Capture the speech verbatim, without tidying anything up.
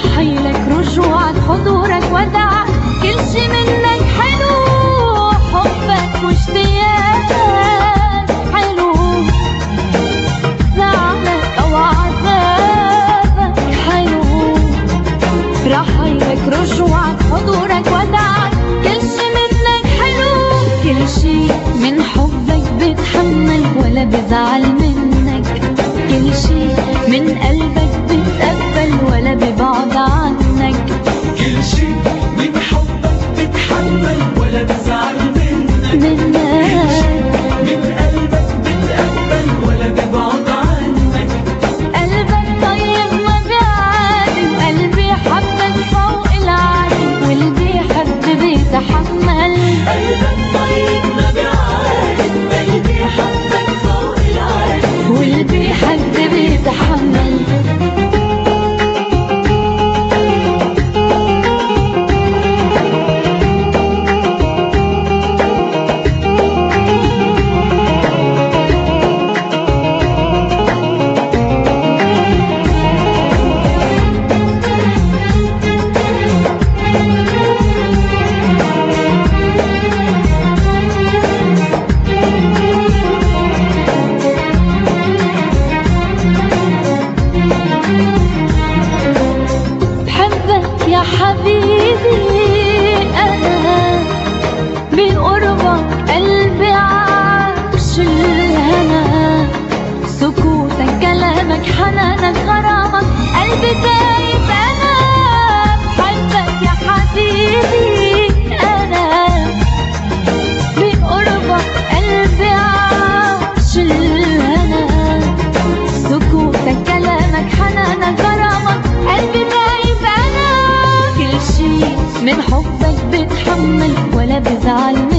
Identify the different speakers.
Speaker 1: رحيلك رجوعك حضورك وداعك كل شي منك حلو، حبك واشتياقك حلو، زعلك او عذابك حلو. رحيلك رجوعك حضورك وداعك كل شي منك حلو، كل شي من حبك بتحمل ولا بزعل منك، كل شي من قلبك بتقبل ولا ببعد عنك،
Speaker 2: كل شي من حبك بتحمل ولا بزعل منك،
Speaker 1: منك
Speaker 2: من قلبك بتقبل ولا ببعد عنك.
Speaker 1: قلبك طيب ما بيعادي وقلبي حبك فوق العادي، واللي بيحب بيتحمل.
Speaker 2: قلبك طيب ما بيعادي وقلبي حبك فوق العادي،
Speaker 1: واللي بيحب بيتحمل. يا حبيبي أنا بقربك قلبي عاش الهنا، سكوتك كلامك حنانك غرامك قلبي دايب. أنا بحبك يا حبيبي أنا بقربك قلبي عاش الهنا، سكوتك كلامك حنانك غرامك قلبي دايب. من حبك بتحمل ولا بزعل